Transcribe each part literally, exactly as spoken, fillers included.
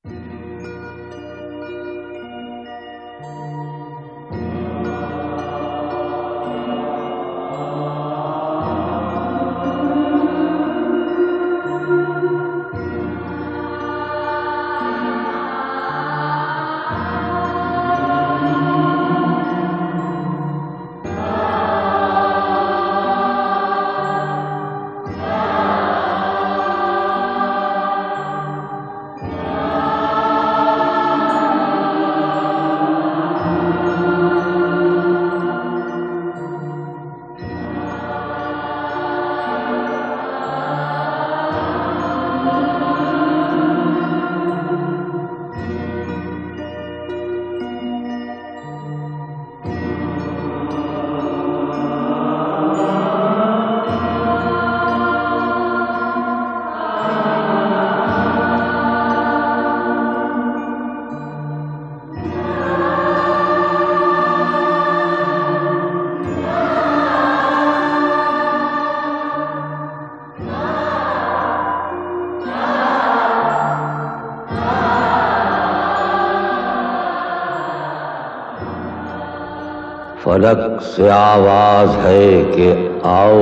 फलक से आवाज है कि आओ,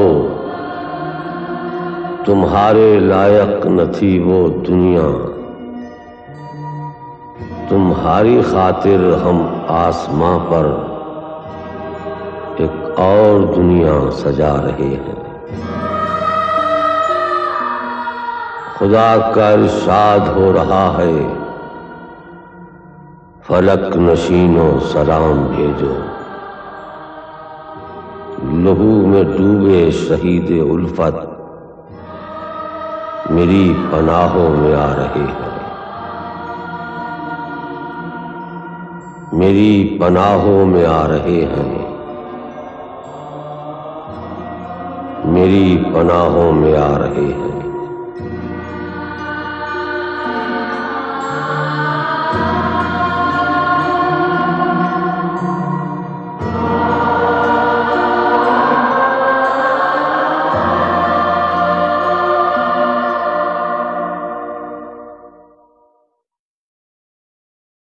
तुम्हारे लायक न थी वो दुनिया, तुम्हारी खातिर हम आसमां पर एक और दुनिया सजा रहे हैं। खुदा का इरशाद हो रहा है, फलक नशीनों सलाम भेजो, लहू में डूबे शहीद उल्फत मेरी पनाहों में आ रहे हैं, मेरी पनाहों में आ रहे हैं, मेरी पनाहों में आ रहे हैं।